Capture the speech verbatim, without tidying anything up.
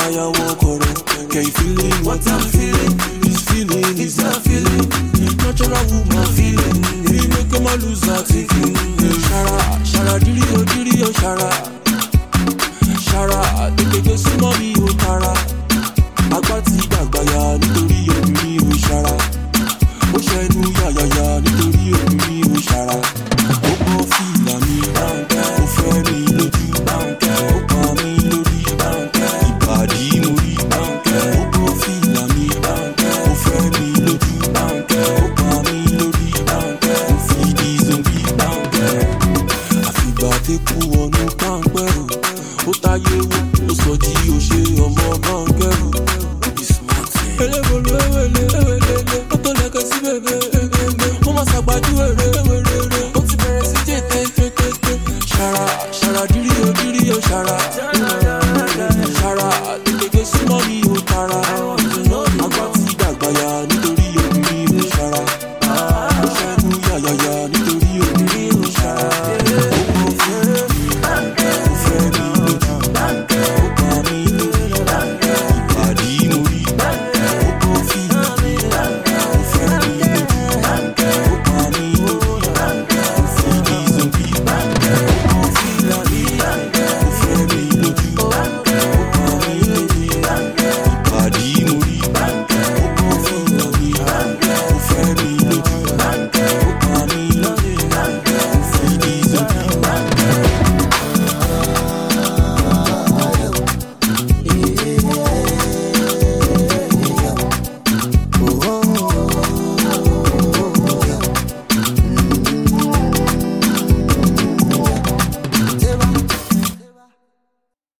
fire walk on. Can you feel it? What I'm feeling? This feeling is a feeling. Natural woman feeling. We make them a lose our thinking. Shara, shara, diri, oh, diri, oh, shara. Shara, take it, go see.